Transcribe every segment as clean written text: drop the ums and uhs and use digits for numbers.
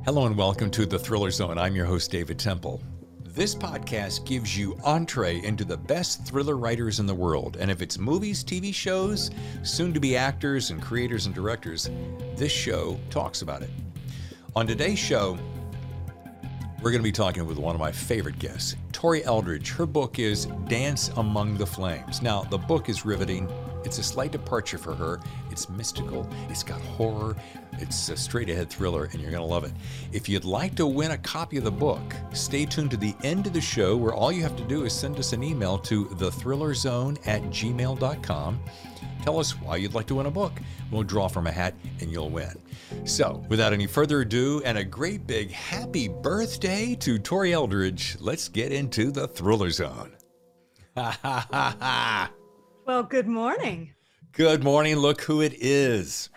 Hello and welcome to The Thriller Zone. I'm your host, David Temple. This podcast gives you entree into the best thriller writers in the world. And if it's movies, TV shows, soon-to-be actors and creators and directors, this show talks about it. On today's show, we're going to be talking with one of my favorite guests, Tori Eldridge. Her book is Dance Among the Flames. Now, the book is riveting. It's a slight departure for her. It's mystical. It's got horror. It's a straight-ahead thriller, and you're going to love it. If you'd like to win a copy of the book, stay tuned to the end of the show, where all you have to do is send us an email to thethrillerzone@gmail.com. Tell us why you'd like to win a book. We'll draw from a hat, and you'll win. So, without any further ado, and a great big happy birthday to Tori Eldridge, let's get into the Thriller Zone. Ha ha ha ha! Well, good morning. Good morning. Look who it is.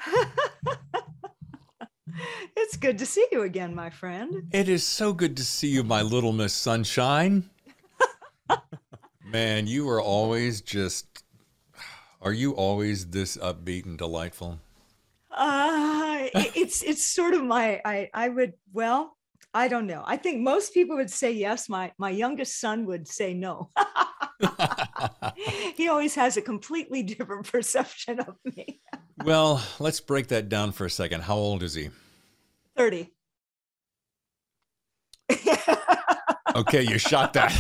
It's good to see you again, my friend. It is so good to see you, my little Miss Sunshine. Man, you are always are you always this upbeat and delightful? It's sort of I don't know. I think most people would say yes. My youngest son would say no. He always has a completely different perception of me. Well, let's break that down for a second. How old is he? 30. Okay, you shot that.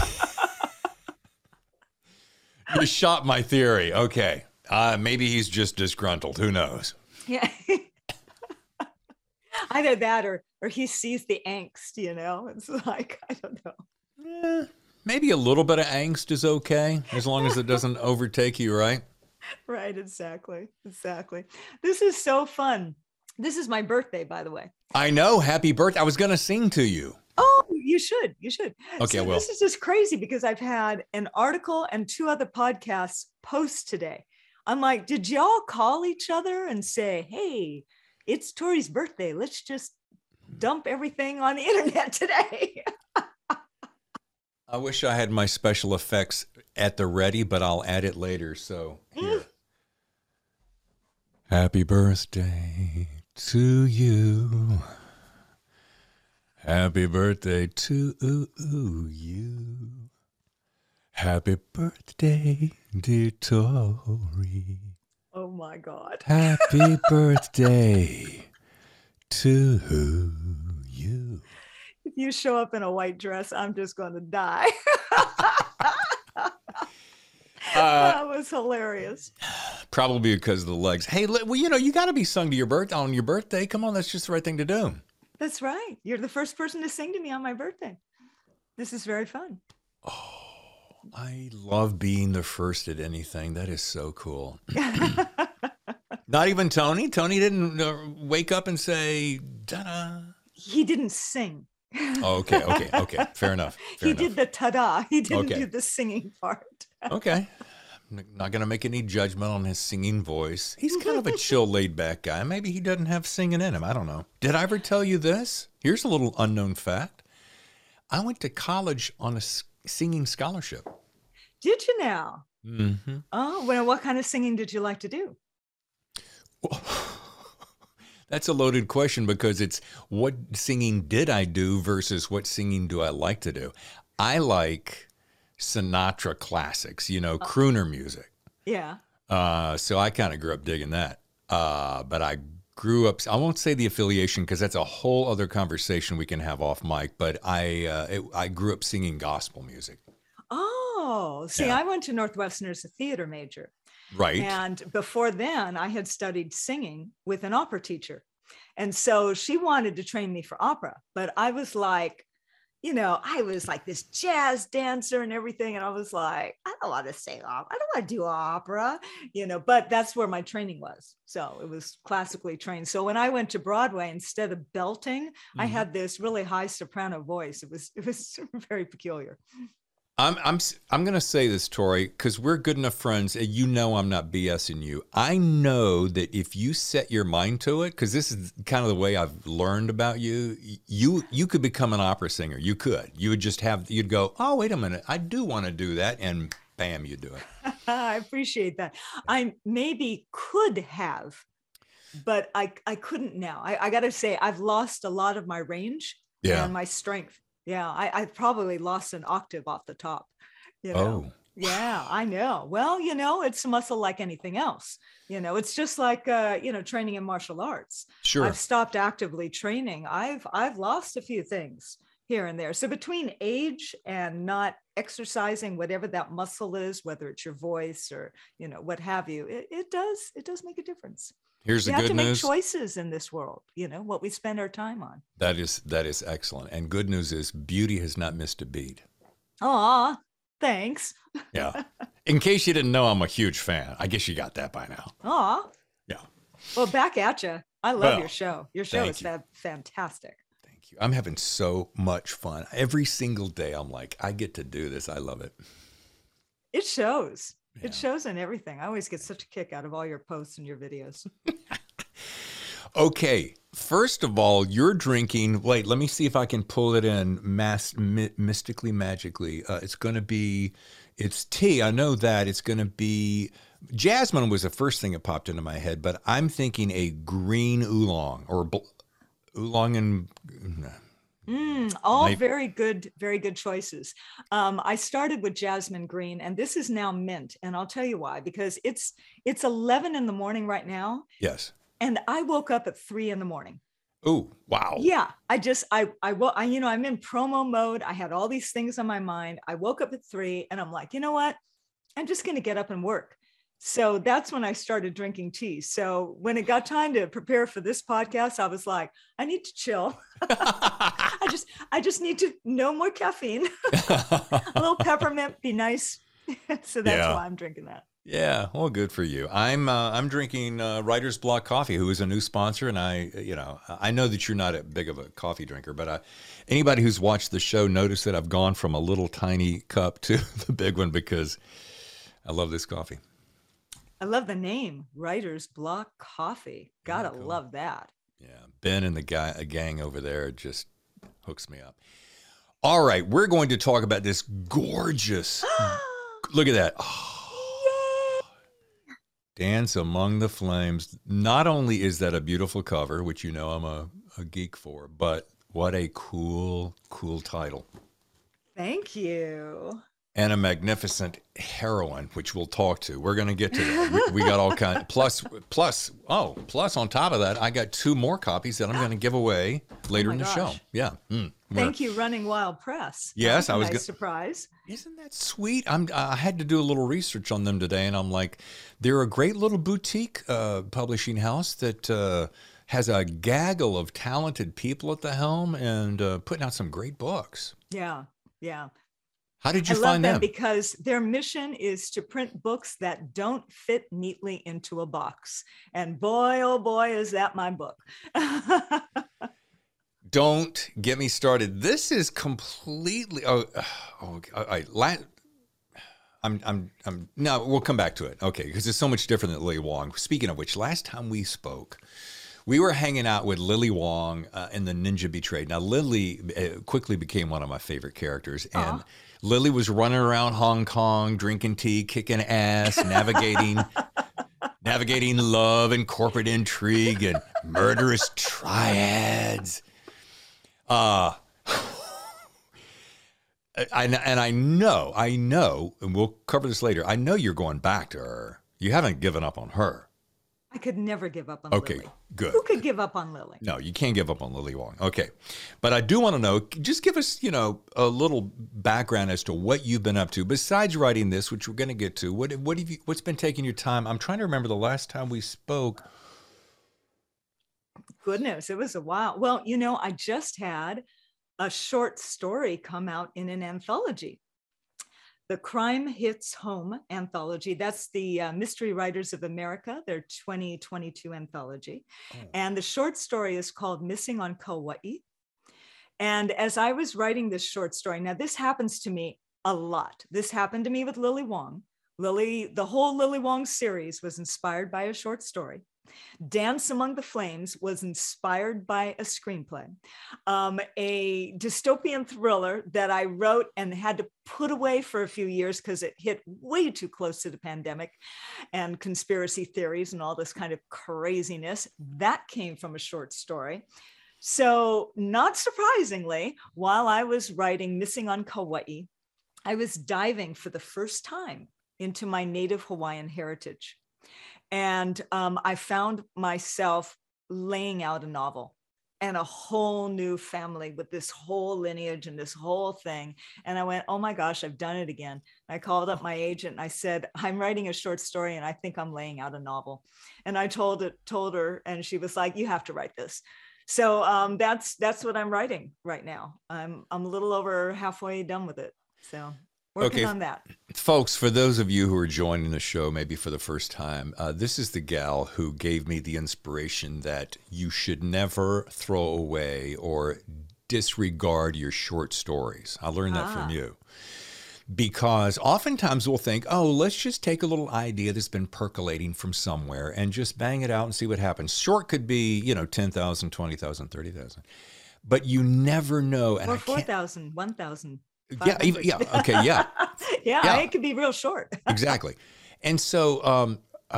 You shot my theory. Okay. Maybe he's just disgruntled. Who knows? Yeah. Either that or he sees the angst, It's like, I don't know. Maybe a little bit of angst is okay, as long as it doesn't overtake you, right? Right, exactly. This is so fun. This is my birthday, by the way. I know. Happy birthday. I was going to sing to you. Oh, you should. Okay, so well. This is just crazy because I've had an article and 2 other podcasts post today. I'm like, did y'all call each other and say, hey, it's Tori's birthday. Let's just dump everything on the internet today. I wish I had my special effects at the ready, but I'll add it later. So here. Happy birthday to you. Happy birthday to you. Happy birthday, dear Tori. Oh my God. Happy birthday to you. If you show up in a white dress, I'm just going to die. That was hilarious. Probably because of the legs. Hey, well, you got to be sung to on your birthday. Come on, that's just the right thing to do. That's right. You're the first person to sing to me on my birthday. This is very fun. Oh, I love being the first at anything. That is so cool. Not even Tony. Tony didn't wake up and say, ta-da. He didn't sing. Oh, okay. Fair enough. He did the ta-da. He didn't do the singing part. Okay. I'm not going to make any judgment on his singing voice. He's kind of a chill, laid-back guy. Maybe he doesn't have singing in him. I don't know. Did I ever tell you this? Here's a little unknown fact. I went to college on a singing scholarship. Did you now? Mm-hmm. Oh, well, what kind of singing did you like to do? Well, that's a loaded question because it's what singing did I do versus what singing do I like to do. I like Sinatra classics, crooner music. Yeah. So I kind of grew up digging that. But I grew up, I won't say the affiliation because that's a whole other conversation we can have off mic, but I grew up singing gospel music. Oh, see, yeah. I went to Northwestern as a theater major. Right. And before then, I had studied singing with an opera teacher. And so she wanted to train me for opera. But I was like, I was like this jazz dancer and everything. And I was like, I don't want to sing opera. I don't want to do opera, but that's where my training was. So it was classically trained. So when I went to Broadway, instead of belting, I had this really high soprano voice. It was very peculiar. I'm going to say this, Tori, because we're good enough friends. And I'm not BSing you. I know that if you set your mind to it, because this is kind of the way I've learned about you, you could become an opera singer. You could. You would just you'd go, oh, wait a minute. I do want to do that. And bam, you do it. I appreciate that. I maybe could have but I couldn't now. I got to say, I've lost a lot of my range Yeah. and my strength. Yeah, I probably lost an octave off the top, you know. Oh, Yeah, I know. Well, it's a muscle like anything else. It's just like training in martial arts. sure. I've stopped actively training. I've lost a few things here and there. So between age and not exercising whatever that muscle is, whether it's your voice or what have you, it does make a difference. Here's the We have good to make news. choices in this world, what we spend our time on. That is excellent. And good news is beauty has not missed a beat. Aw, thanks. Yeah. In case you didn't know, I'm a huge fan. I guess you got that by now. Aw. Yeah. Well, back at you. I love your show. Your show is fantastic. Thank you. I'm having so much fun. Every single day, I'm like, I get to do this. I love it. It shows. Yeah. It shows in everything. I always get such a kick out of all your posts and your videos. Okay. First of all, you're drinking. Wait, let me see if I can pull it in mystically, magically. It's tea. I know that. It's going to be, jasmine was the first thing that popped into my head, but I'm thinking a green oolong or oolong and. All very good choices. I started with jasmine green, and this is now mint. And I'll tell you why, because it's 11 in the morning right now. Yes. And I woke up at 3 in the morning. Oh, wow. Yeah. I'm in promo mode. I had all these things on my mind. I woke up at 3 and I'm like, you know what? I'm just going to get up and work. So that's when I started drinking tea. So when it got time to prepare for this podcast, I was like, I need to chill. I just need to no more caffeine. A little peppermint be nice. So that's why I'm drinking that. Yeah, well, good for you. I'm drinking Writer's Block Coffee, who is a new sponsor, and I know that you're not a big of a coffee drinker, but anybody who's watched the show noticed that I've gone from a little tiny cup to the big one because I love this coffee. I love the name, Writer's Block Coffee. Gotta cool. love that. Yeah, Ben and a gang over there just hooks me up. All right, we're going to talk about this gorgeous. Look at that. Oh, Dance Among the Flames. Not only is that a beautiful cover, which I'm a geek for, but what a cool title. Thank you. And a magnificent heroine, which we'll talk to. We're going to get to that. We got all kinds. Plus on top of that, I got 2 more copies that I'm going to give away later in the show. Yeah. Thank you, Running Wild Press. Yes, I was nice surprise. Isn't that sweet? I had to do a little research on them today, and I'm like, they're a great little boutique publishing house that has a gaggle of talented people at the helm and putting out some great books. Yeah. How did you find them? I love them them? because their mission is to print books that don't fit neatly into a box. And boy, oh boy, is that my book. Don't get me started. This is completely. No, we'll come back to it. Okay, because it's so much different than Lily Wong. Speaking of which, last time we spoke, we were hanging out with Lily Wong in the Ninja Betrayed. Now, Lily quickly became one of my favorite characters, and Lily was running around Hong Kong, drinking tea, kicking ass, navigating love and corporate intrigue and murderous triads. I know, and we'll cover this later. I know you're going back to her. You haven't given up on her. I could never give up on Lily. Okay, good. Who could give up on Lily? No, you can't give up on Lily Wong. Okay. But I do want to know, just give us, a little background as to what you've been up to besides writing this, which we're going to get to. What's been taking your time? I'm trying to remember the last time we spoke. Goodness, it was a while. Well, I just had a short story come out in an anthology. The Crime Hits Home anthology. That's the Mystery Writers of America, their 2022 anthology. Oh. And the short story is called Missing on Kauai. And as I was writing this short story, now this happens to me a lot. This happened to me with Lily Wong. The whole Lily Wong series was inspired by a short story. Dance Among the Flames was inspired by a screenplay, a dystopian thriller that I wrote and had to put away for a few years because it hit way too close to the pandemic and conspiracy theories and all this kind of craziness. That came from a short story. So, not surprisingly, while I was writing Missing on Kauai, I was diving for the first time into my native Hawaiian heritage. And I found myself laying out a novel and a whole new family with this whole lineage and this whole thing. And I went, oh my gosh, I've done it again. I called up my agent and I said, I'm writing a short story and I think I'm laying out a novel. And I told her, and she was like, you have to write this. So that's what I'm writing right now. I'm a little over halfway done with it. So working on that. Folks, for those of you who are joining the show maybe for the first time, this is the gal who gave me the inspiration that you should never throw away or disregard your short stories. I learned that from you. Because oftentimes we'll think, oh, let's just take a little idea that's been percolating from somewhere and just bang it out and see what happens. Short could be, 10,000, 20,000, 30,000. But you never know. And or 4,000, 1,000. Yeah, okay, yeah. Yeah, it could be real short. Exactly. And so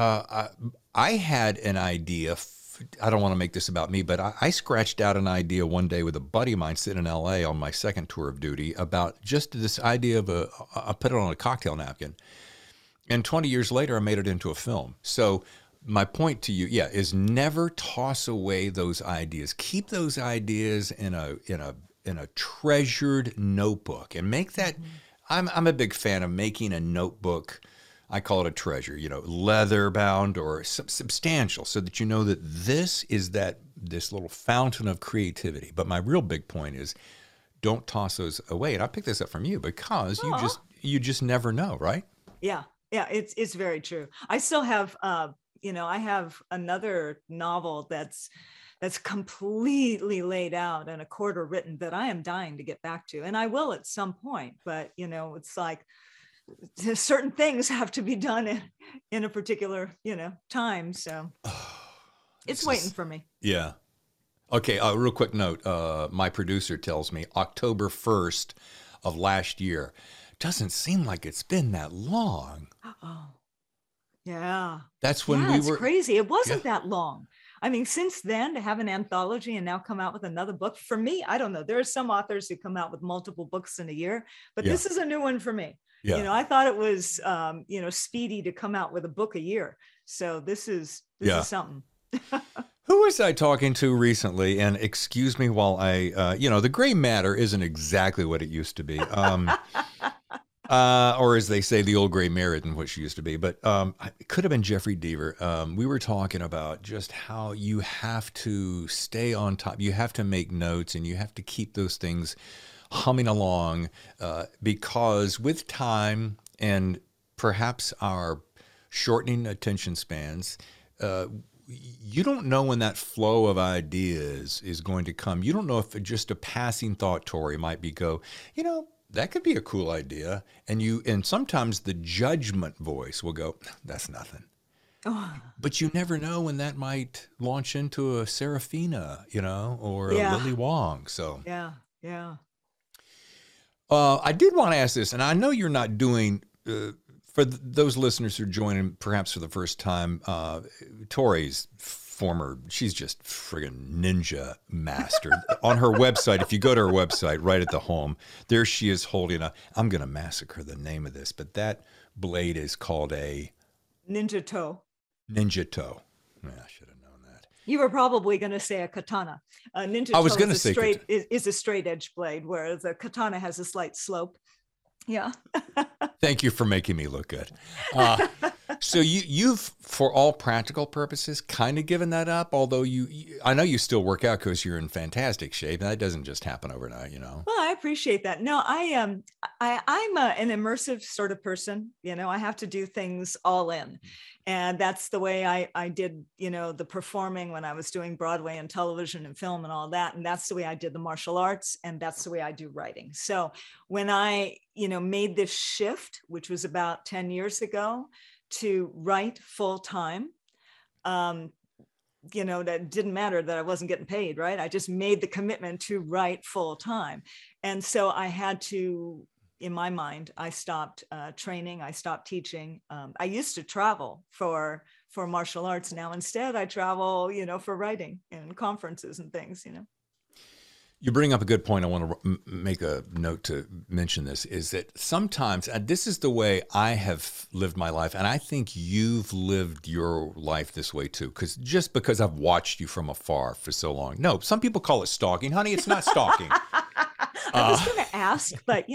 I had an idea. I don't want to make this about me, but I scratched out an idea one day with a buddy of mine sitting in L.A. on my second tour of duty about just this idea of I put it on a cocktail napkin. And 20 years later, I made it into a film. So my point to you, is never toss away those ideas. Keep those ideas in a treasured notebook and make that. I'm a big fan of making a notebook. I call it a treasure, leather bound or substantial, so that you know that this is this little fountain of creativity. But my real big point is, don't toss those away. And I picked this up from you because you just never know, right? Yeah, it's very true. I still have, I have another novel that's completely laid out and a quarter written that I am dying to get back to, and I will at some point. But it's like certain things have to be done in a particular time, so it's waiting for me. Yeah. Okay, real quick note, my producer tells me October 1st of last year. Doesn't seem like it's been that long. Oh yeah, that's when we were. It's crazy. It wasn't that long. I mean, since then, to have an anthology and now come out with another book, for me, I don't know. There are some authors who come out with multiple books in a year, but this is a new one for me. Yeah. I thought it was, speedy to come out with a book a year. So this is something. Who was I talking to recently? And excuse me while I, the gray matter isn't exactly what it used to be. Or as they say, the old gray mare isn't what she used to be. But it could have been Jeffrey Deaver. We were talking about just how you have to stay on top. You have to make notes and you have to keep those things humming along because with time and perhaps our shortening attention spans, you don't know when that flow of ideas is going to come. You don't know if just a passing thought, Tori, might that could be a cool idea. And sometimes the judgment voice will go, that's nothing. Oh. But you never know when that might launch into a Serafina, or a Lily Wong. So yeah. I did want to ask this, and I know you're not doing, for those listeners who are joining perhaps for the first time, Tori's she's just friggin' ninja master. On her website, if you go to her website, right at the home, there she is holding I'm going to massacre the name of this, but that blade is called a... Ninja toe. Ninja toe. Yeah, I should have known that. You were probably going to say a katana. A ninja toe is a straight edge blade, whereas a katana has a slight slope. Yeah. Thank you for making me look good. So you've, for all practical purposes, kind of given that up, although I know you still work out because you're in fantastic shape, and that doesn't just happen overnight, Well, I appreciate that. No, I'm an immersive sort of person. I have to do things all in. And that's the way I did, the performing when I was doing Broadway and television and film and all that. And that's the way I did the martial arts. And that's the way I do writing. So when I, made this shift, which was about 10 years ago, to write full time, that didn't matter that I wasn't getting paid, right? I just made the commitment to write full time. And so I had to, in my mind, I stopped training, I stopped teaching. I used to travel for martial arts. Now instead I travel, for writing and conferences and things. You bring up a good point. I want to make a note to mention this, is that sometimes, and this is the way I have lived my life, and I think you've lived your life this way too, because I've watched you from afar for so long. No, some people call it stalking. Honey, it's not stalking. I was going to ask, but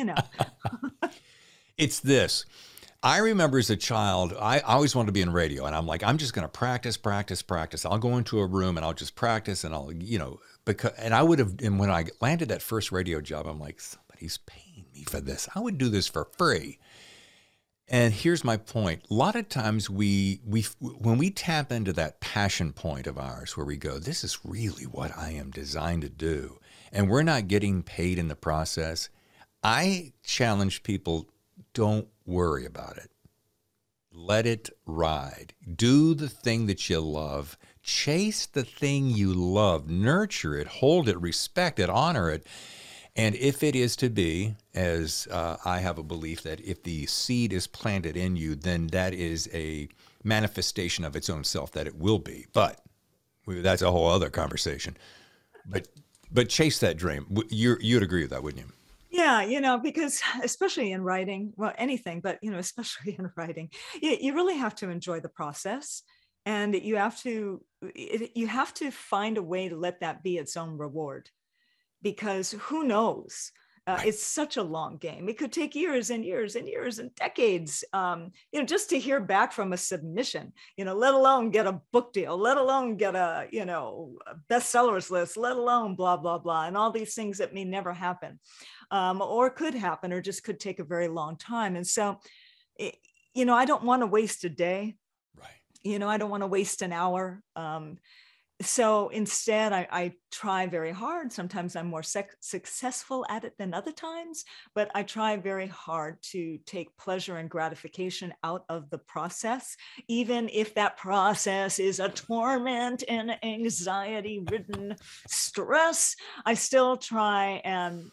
It's this. I remember as a child, I always wanted to be in radio, and I'm like, I'm just going to practice. I'll go into a room and I'll just practice, and I'll, and when I landed that first radio job, I'm like, somebody's paying me for this. I would do this for free. And here's my point. A lot of times when we tap into that passion point of ours where we go, this is really what I am designed to do, and we're not getting paid in the process, I challenge people, don't worry about it. Let it ride. Do the thing that you love. Chase the thing you love. Nurture it, hold it, respect it, honor it. And if it is to be, as I have a belief that if the seed is planted in you, then that is a manifestation of its own self, that it will be. But that's a whole other conversation. But chase that dream. You'd agree with that, wouldn't you? Yeah, because especially in writing, well, anything, but, especially in writing, you really have to enjoy the process, and you have to find a way to let that be its own reward, because who knows? It's such a long game. It could take years and years and years and decades, just to hear back from a submission, let alone get a book deal, let alone get a bestsellers list, let alone blah, blah, blah, and all these things that may never happen, or could happen, or just could take a very long time. And so, I don't want to waste a day. Right. I don't want to waste an hour. So instead, I try very hard. Sometimes I'm more successful at it than other times, but I try very hard to take pleasure and gratification out of the process, even if that process is a torment and anxiety-ridden stress. I still try and,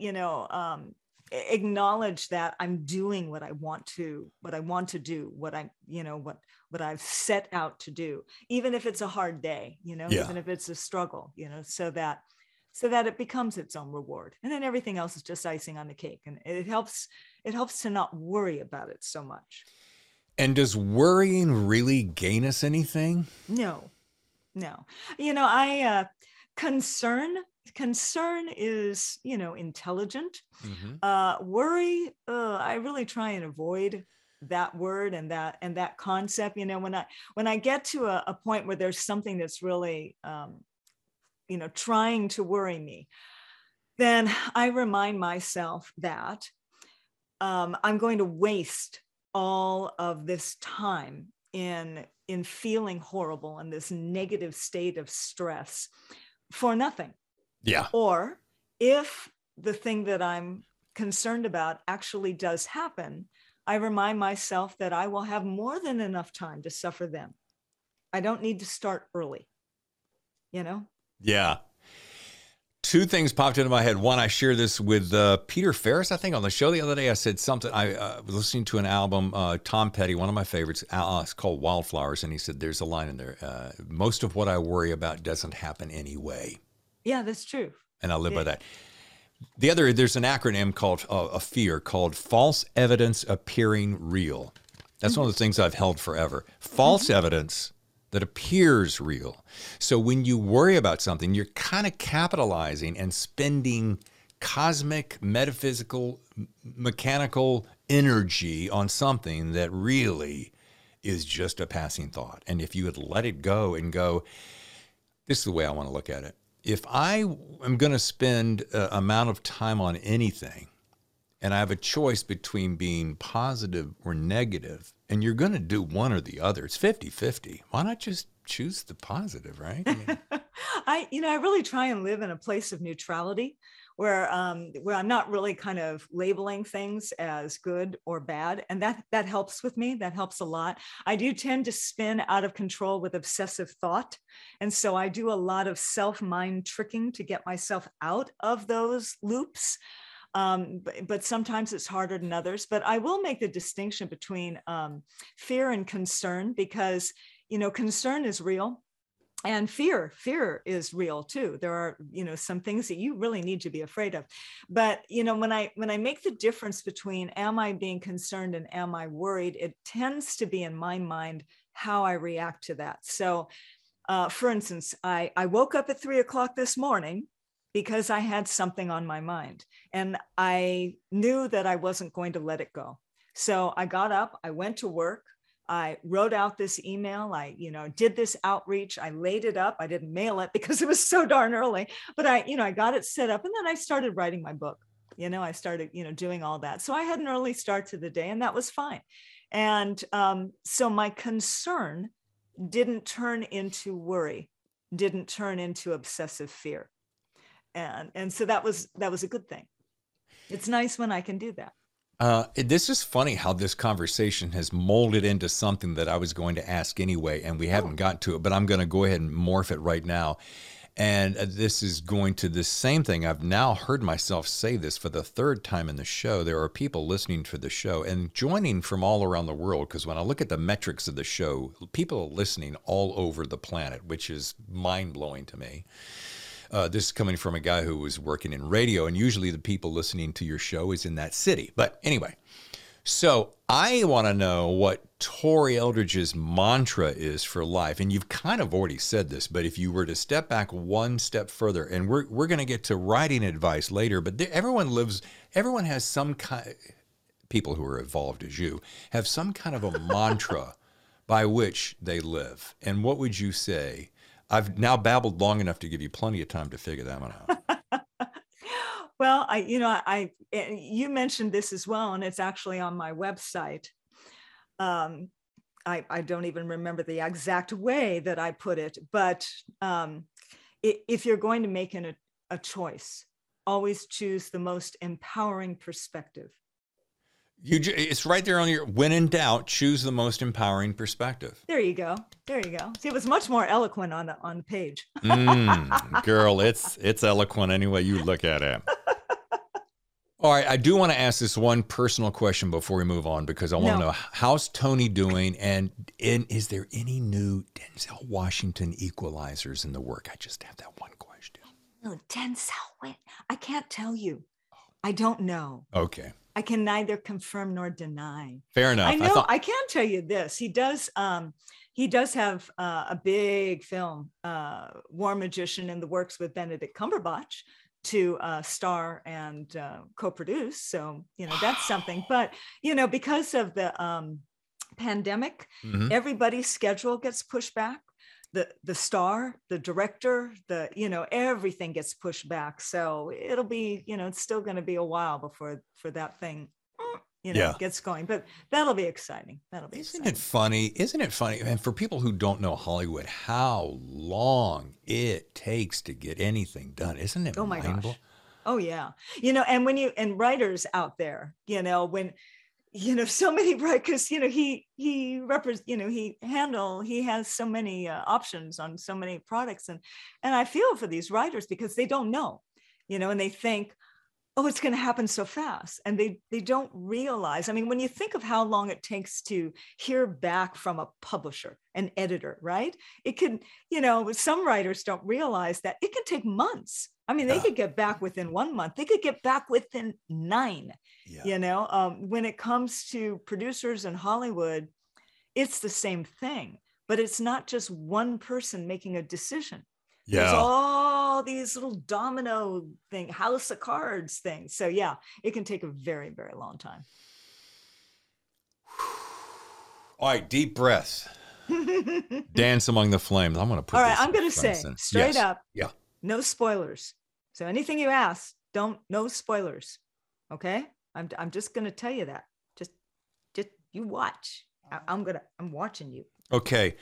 acknowledge that I'm doing what I want to do, what I've set out to do, even if it's a hard day, even if it's a struggle, so that it becomes its own reward. And then everything else is just icing on the cake. And it helps to not worry about it so much. And does worrying really gain us anything? No. Concern is, intelligent. Mm-hmm. Worry, I really try and avoid that word and that concept. When I get to a point where there's something that's really, trying to worry me, then I remind myself that I'm going to waste all of this time in feeling horrible and this negative state of stress for nothing. Yeah. Or if the thing that I'm concerned about actually does happen, I remind myself that I will have more than enough time to suffer then. I don't need to start early, Yeah. Two things popped into my head. One, I shared this with Peter Ferris, I think, on the show the other day. I said something. I was listening to an album, Tom Petty, one of my favorites. It's called Wildflowers. And he said, there's a line in there. Most of what I worry about doesn't happen anyway. Yeah, that's true. And I live by that. The other, there's an acronym called a FEAR called false evidence appearing real. That's one of the things I've held forever. False evidence that appears real. So when you worry about something, you're kind of capitalizing and spending cosmic, metaphysical, mechanical energy on something that really is just a passing thought. And if you would let it go and go, this is the way I want to look at it. If I am going to spend an amount of time on anything, and I have a choice between being positive or negative, and you're going to do one or the other, it's 50-50. Why not just choose the positive, right? I really try and live in a place of neutrality where I'm not really kind of labeling things as good or bad. And that helps with me. That helps a lot. I do tend to spin out of control with obsessive thought. And so I do a lot of mind tricking to get myself out of those loops. But sometimes it's harder than others. But I will make the distinction between fear and concern, because, concern is real. And fear is real too. There are, some things that you really need to be afraid of. But, when I make the difference between am I being concerned and am I worried, it tends to be in my mind how I react to that. So, for instance, I woke up at 3 o'clock this morning because I had something on my mind and I knew that I wasn't going to let it go. So I got up, I went to work. I wrote out this email. I, did this outreach. I laid it up. I didn't mail it because it was so darn early, but I got it set up, and then I started writing my book. I started, doing all that. So I had an early start to the day, and that was fine. And so my concern didn't turn into worry, didn't turn into obsessive fear. And so that was a good thing. It's nice when I can do that. This is funny how this conversation has molded into something that I was going to ask anyway, and we haven't got to it, but I'm going to go ahead and morph it right now. And this is going to the same thing. I've now heard myself say this for the third time in the show. There are people listening to the show and joining from all around the world, because when I look at the metrics of the show, people are listening all over the planet, which is mind-blowing to me. This is coming from a guy who was working in radio, and usually the people listening to your show is in that city. But anyway, so I want to know what Tori Eldridge's mantra is for life. And you've kind of already said this, but if you were to step back one step further, and we're going to get to writing advice later, but everyone has some kind, people who are evolved as you, have some kind of a mantra by which they live. And what would you say? I've now babbled long enough to give you plenty of time to figure that one out. Well, you mentioned this as well, and it's actually on my website. I don't even remember the exact way that I put it, but if you're going to make a choice, always choose the most empowering perspective. It's right there on your, when in doubt, choose the most empowering perspective. There you go. See, it was much more eloquent on the page. Girl, it's eloquent any way you look at it. All right, I do want to ask this one personal question before we move on, because I want to know, how's Tony doing, and is there any new Denzel Washington equalizers in the work? I just have that one question. Oh, Denzel, wait, I can't tell you. I don't know. Okay. I can neither confirm nor deny. Fair enough. I know. I can tell you this. He does have a big film, War Magician, in the works with Benedict Cumberbatch to star and co-produce. So, that's something. But, because of the pandemic, everybody's schedule gets pushed back. The star, the director, everything gets pushed back. So it'll be, it's still going to be a while before that thing, gets going, but that'll be exciting. Isn't it funny? And for people who don't know Hollywood, how long it takes to get anything done. Isn't it? Oh my gosh. Oh yeah. And writers out there, when, so many, right? Because, he has so many options on so many products. And I feel for these writers because they don't know, and they think, oh, it's going to happen so fast. And they don't realize, when you think of how long it takes to hear back from a publisher, an editor, right? It can, some writers don't realize that it can take months. They could get back within 1 month. They could get back within 9. Yeah. When it comes to producers in Hollywood, it's the same thing, but it's not just one person making a decision. Yeah. There's all these little domino house of cards things. So yeah, it can take a very, very long time. All right, deep breaths. Dance among the flames. I'm going to put all right, I'm going to say straight up. Yeah. No spoilers. So anything you ask, no spoilers. Okay. I'm just going to tell you that. Just you watch. I'm watching you. Okay.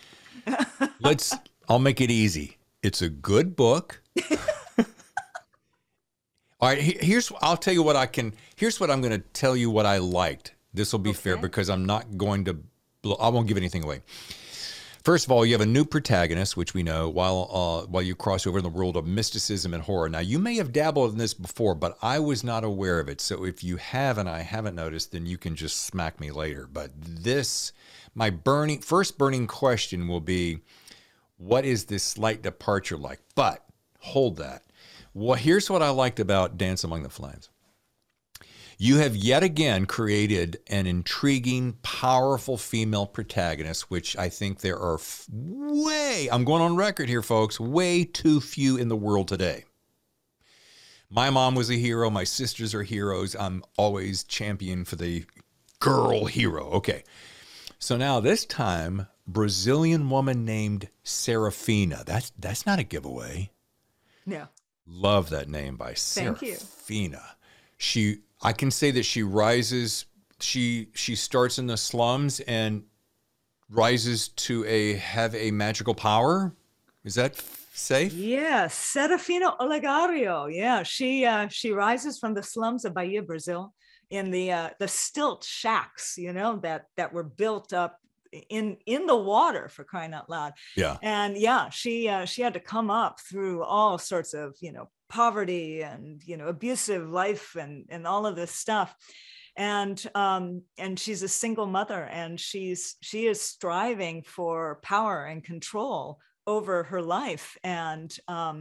I'll make it easy. It's a good book. All right, here's what I'm going to tell you what I liked. This will be fair because I'm not going to, I won't give anything away. First of all, you have a new protagonist, which we know, while you cross over in the world of mysticism and horror. Now, you may have dabbled in this before, but I was not aware of it. So if you have and I haven't noticed, then you can just smack me later. But my first burning question will be, what is this slight departure like? But hold that. Well, here's what I liked about Dance Among the Flames. You have yet again created an intriguing, powerful female protagonist, which I think there are I'm going on record here, folks, way too few in the world today. My mom was a hero. My sisters are heroes. I'm always champion for the girl hero. Okay. So now this time, Brazilian woman named Serafina. That's not a giveaway. No. Love that name by Serafina. I can say that she rises, she starts in the slums and rises to have a magical power. Is that safe? Yes, Serafina Olegario. Yeah, she rises from the slums of Bahia, Brazil, in the stilt shacks, that were built up in the water, for crying out loud. Yeah. And yeah, she had to come up through all sorts of, poverty and, abusive life and all of this stuff. And she's a single mother, and she is striving for power and control over her life. And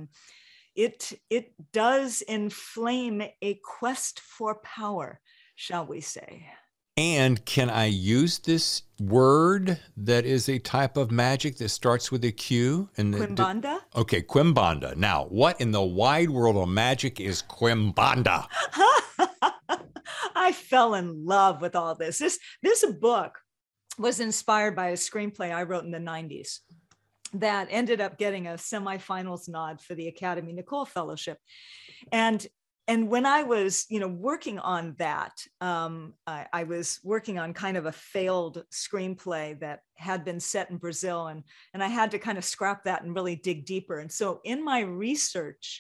it does inflame a quest for power, shall we say. And can I use this word that is a type of magic that starts with a Q? Quimbanda? Okay, Quimbanda. Now, what in the wide world of magic is Quimbanda? I fell in love with all this. This book was inspired by a screenplay I wrote in the 90s that ended up getting a semifinals nod for the Academy Nicole Fellowship. And when I was, working on that, I was working on kind of a failed screenplay that had been set in Brazil, and I had to kind of scrap that and really dig deeper. And so in my research,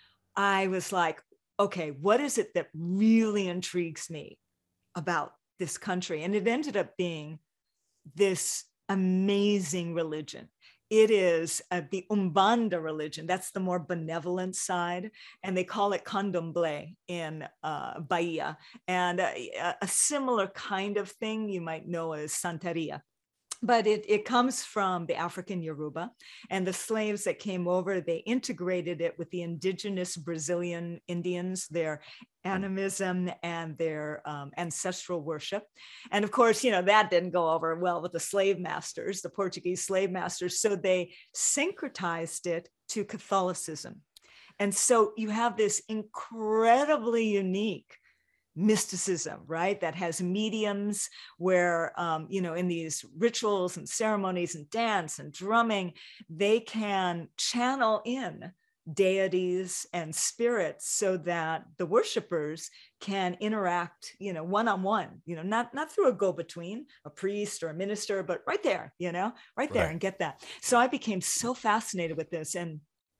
I was like, okay, what is it that really intrigues me about this country? And it ended up being this amazing religion. It is the Umbanda religion. That's the more benevolent side. And they call it Candomblé in Bahia. And a similar kind of thing you might know as Santeria. But it comes from the African Yoruba, and the slaves that came over, they integrated it with the indigenous Brazilian Indians, their animism and their ancestral worship. And of course, that didn't go over well with the slave masters, the Portuguese slave masters. So they syncretized it to Catholicism. And so you have this incredibly unique mysticism, right? That has mediums where, in these rituals and ceremonies and dance and drumming, they can channel in deities and spirits so that the worshipers can interact, one-on-one, not through a go-between, a priest or a minister, but right there, right there, and get that. So I became so fascinated with this. And,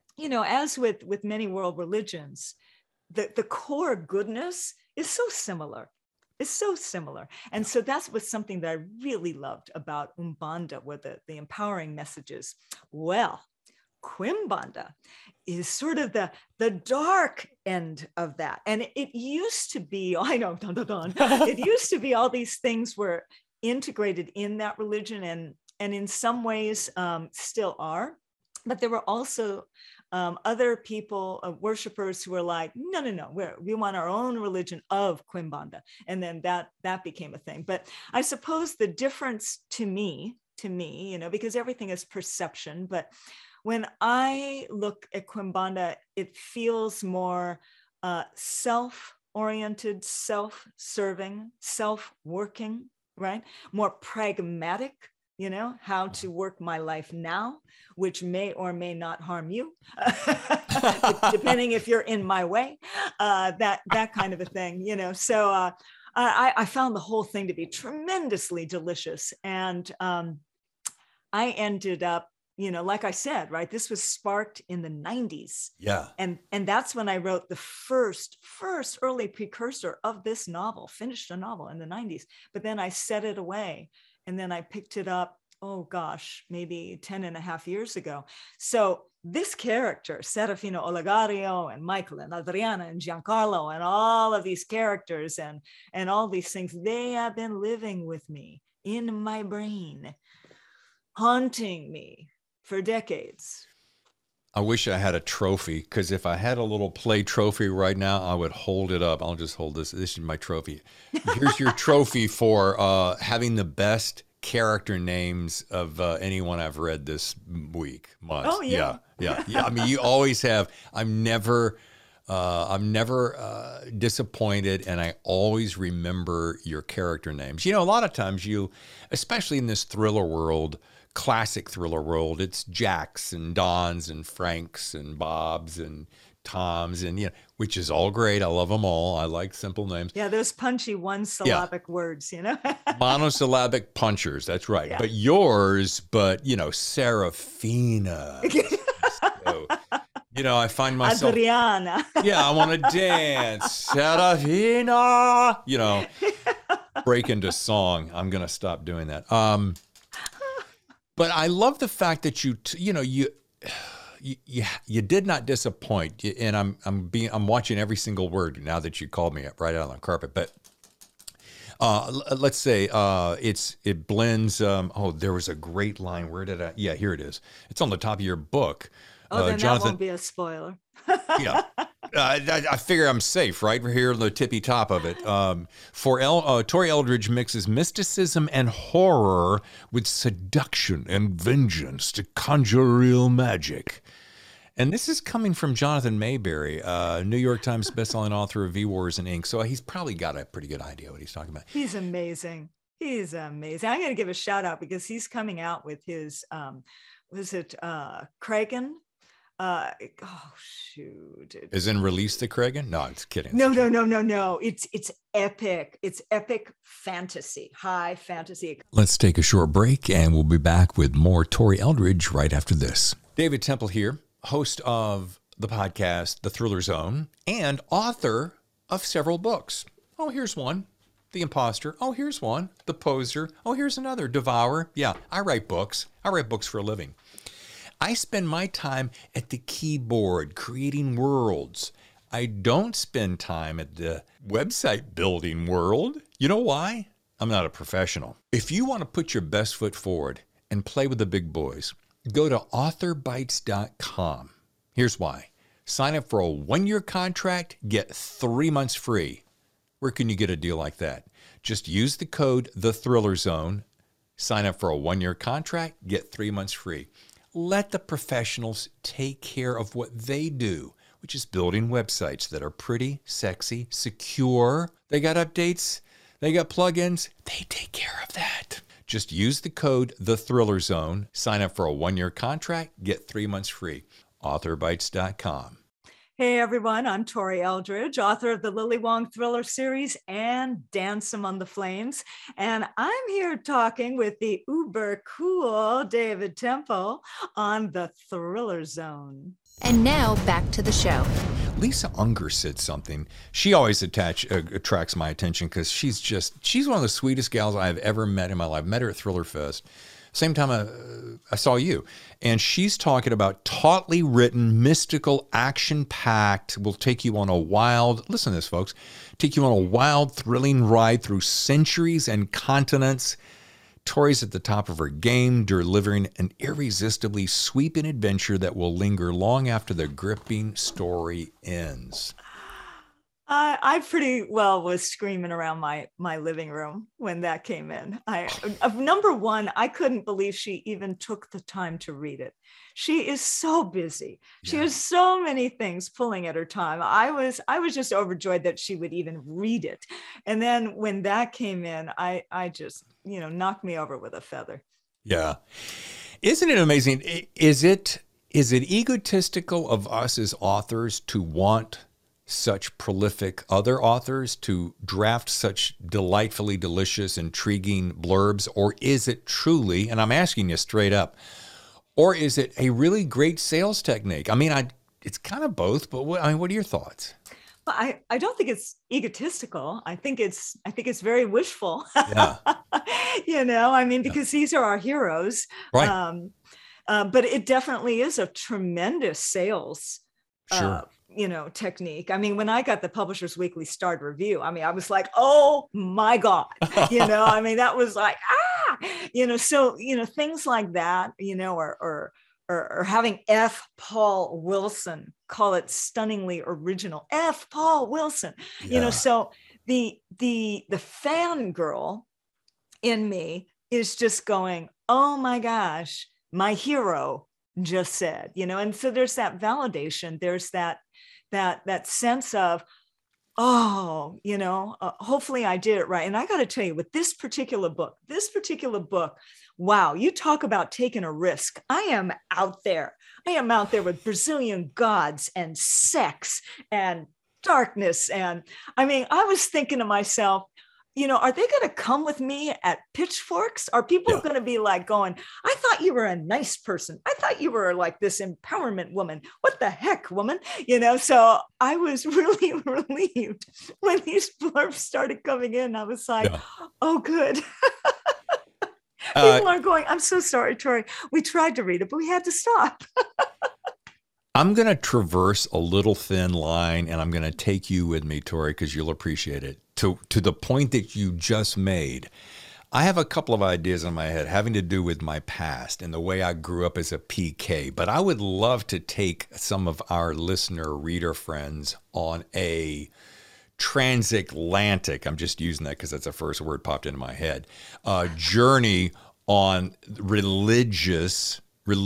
as with many world religions, the core goodness is so similar. It's so similar. And so that was something that I really loved about Umbanda, with the empowering messages. Well, Quimbanda is sort of the dark end of that. And it used to be, I know, it used to be all these things were integrated in that religion, and in some ways still are. But there were also other people, worshipers, who were like, no, we want our own religion of Quimbanda. And then that became a thing. But I suppose the difference to me, because everything is perception, but when I look at Quimbanda, it feels more self-oriented, self-serving, self-working, right? More pragmatic. How to work my life now, which may or may not harm you, depending if you're in my way, that kind of a thing, So I found the whole thing to be tremendously delicious. And I ended up like I said, right, this was sparked in the 90s. Yeah. And that's when I wrote the first early precursor of this novel, finished a novel in the 90s. But then I set it away, and then I picked it up, oh gosh, maybe 10 and a half years ago. So this character, Serafino Olegario and Michael and Adriana and Giancarlo and all of these characters and all these things, they have been living with me in my brain, haunting me for decades. I wish I had a trophy, because if I had a little play trophy right now, I would hold it up. I'll just hold this. This is my trophy. Here's your trophy for having the best character names of anyone I've read this month. Oh, yeah. Yeah. I mean, you always have. I'm never disappointed, and I always remember your character names. A lot of times especially in this thriller world, classic thriller world, it's Jacks and Dons and Franks and Bobs and Toms, and which is all great. I love them all. I like simple names. Yeah, those punchy one-syllabic words, Monosyllabic punchers, that's right. Yeah. But yours, Serafina. So, I find myself... Adriana. Yeah, I want to dance. Serafina. Break into song. I'm going to stop doing that. But I love the fact that you did not disappoint, and I'm watching every single word now that you called me up right out on the carpet. But let's say it blends. There was a great line. Where did I? Yeah, here it is. It's on the top of your book. Oh, then Jonathan, that won't be a spoiler. Yeah. I figure I'm safe, right? We're here on the tippy top of it. Tori Eldridge mixes mysticism and horror with seduction and vengeance to conjure real magic. And this is coming from Jonathan Mayberry, New York Times bestselling author of V-Wars and Ink. So he's probably got a pretty good idea what he's talking about. He's amazing. He's amazing. I'm going to give a shout out because he's coming out with his, Kragan? Shoot. As in Release the Kragan? No, it's kidding. No. It's epic. It's epic fantasy, high fantasy. Let's take a short break, and we'll be back with more Tori Eldridge right after this. David Temple here, host of the podcast, The Thriller Zone, and author of several books. Oh, here's one. The Imposter. Oh, here's one. The Poser. Oh, here's another. Devour. Yeah, I write books. I write books for a living. I spend my time at the keyboard creating worlds. I don't spend time at the website building world. You know why? I'm not a professional. If you want to put your best foot forward and play with the big boys, go to authorbytes.com. Here's why. Sign up for a 1-year contract, get 3 months free. Where can you get a deal like that? Just use the code TheThrillerZone. Sign up for a 1-year contract, get 3 months free. Let the professionals take care of what they do, which is building websites that are pretty, sexy, secure. They got updates. They got plugins. They take care of that. Just use the code TheThrillerZone. Sign up for a 1-year contract. Get 3 months free. AuthorBytes.com. Hey everyone, I'm Tori Eldridge, author of the Lily Wong thriller series and Dance Among the Flames. And I'm here talking with the uber cool David Temple on the Thriller Zone. And now back to the show. Lisa Unger said something. She always attracts my attention because she's one of the sweetest gals I've ever met in my life. Met her at Thriller Fest. Same time I saw you. And she's talking about tautly written, mystical, action-packed, will take you on a wild, listen to this, folks, take you on a wild, thrilling ride through centuries and continents. Tori's at the top of her game, delivering an irresistibly sweeping adventure that will linger long after the gripping story ends. I pretty well was screaming around my living room when that came in. Number one, I couldn't believe she even took the time to read it. She is so busy. She has so many things pulling at her time. I was just overjoyed that she would even read it. And then when that came in, I just, knocked me over with a feather. Yeah. Isn't it amazing? Is it egotistical of us as authors to want such prolific other authors to draft such delightfully delicious, intriguing blurbs? Or is it truly, and I'm asking you straight up, Or is it a really great sales technique? I mean, it's kind of both, but what are your thoughts? Well, I don't think it's egotistical. I think it's very wishful. Yeah. I mean, because these are our heroes. Right. But it definitely is a tremendous sales Sure. technique. I mean, when I got the Publishers Weekly starred review, I mean, I was like, oh my God, I mean, that was like, so, things like that, or having F. Paul Wilson call it stunningly original. F. Paul Wilson, so the fangirl in me is just going, oh my gosh, my hero just said, and so there's that validation. There's that sense of, oh, hopefully I did it right. And I got to tell you, with this particular book, wow, you talk about taking a risk. I am out there with Brazilian gods and sex and darkness. And I mean, I was thinking to myself, are they going to come with me at pitchforks? Are people going to be like going, I thought you were a nice person. I thought you were like this empowerment woman. What the heck, woman? So I was really relieved when these blurbs started coming in. I was like, oh, good. People are going, I'm so sorry, Tori. We tried to read it, but we had to stop. I'm going to traverse a little thin line, and I'm going to take you with me, Tori, because you'll appreciate it. To the point that you just made, I have a couple of ideas in my head having to do with my past and the way I grew up as a PK, but I would love to take some of our listener reader friends on a transatlantic, I'm just using that because that's the first word popped into my head, journey on the religious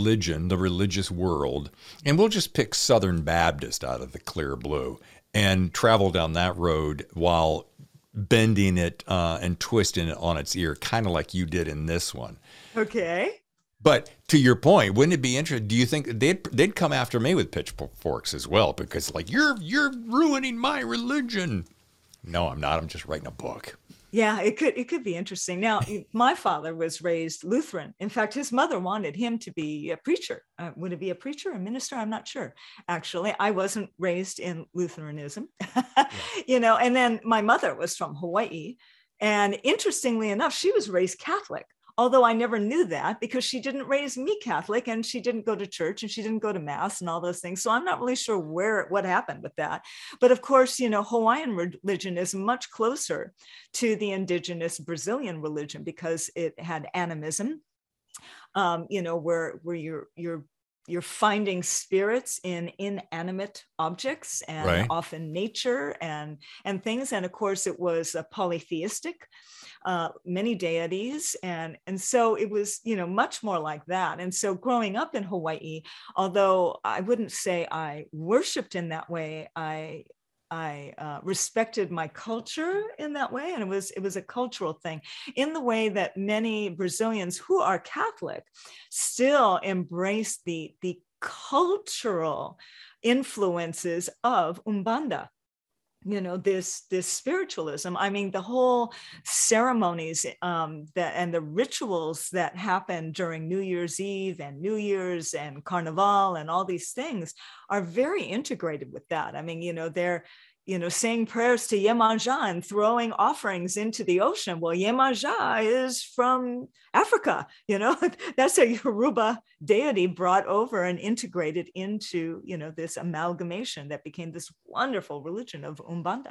world. And we'll just pick Southern Baptist out of the clear blue and travel down that road while bending it and twisting it on its ear, kind of like you did in this one. Okay. But to your point, wouldn't it be interesting? Do you think they'd come after me with pitchforks as well? Because like, you're ruining my religion. No, I'm not. I'm just writing a book. Yeah, it could be interesting. Now, my father was raised Lutheran. In fact, his mother wanted him to be a preacher. Would it be a preacher, a minister? I'm not sure. Actually, I wasn't raised in Lutheranism, and then my mother was from Hawaii. And interestingly enough, she was raised Catholic. Although I never knew that because she didn't raise me Catholic and she didn't go to church and she didn't go to mass and all those things. So I'm not really sure what happened with that. But of course, Hawaiian religion is much closer to the indigenous Brazilian religion because it had animism, where you're finding spirits in inanimate objects and often nature and things. And of course, it was polytheistic. Many deities. And so it was, much more like that. And so growing up in Hawaii, although I wouldn't say I worshiped in that way, I respected my culture in that way. And it was a cultural thing in the way that many Brazilians who are Catholic still embrace the cultural influences of Umbanda. This spiritualism. I mean, the whole ceremonies and the rituals that happen during New Year's Eve and New Year's and Carnival and all these things are very integrated with that. I mean, they're saying prayers to Iemanjá and throwing offerings into the ocean. Well, Iemanjá is from Africa, that's a Yoruba deity brought over and integrated into, this amalgamation that became this wonderful religion of Umbanda.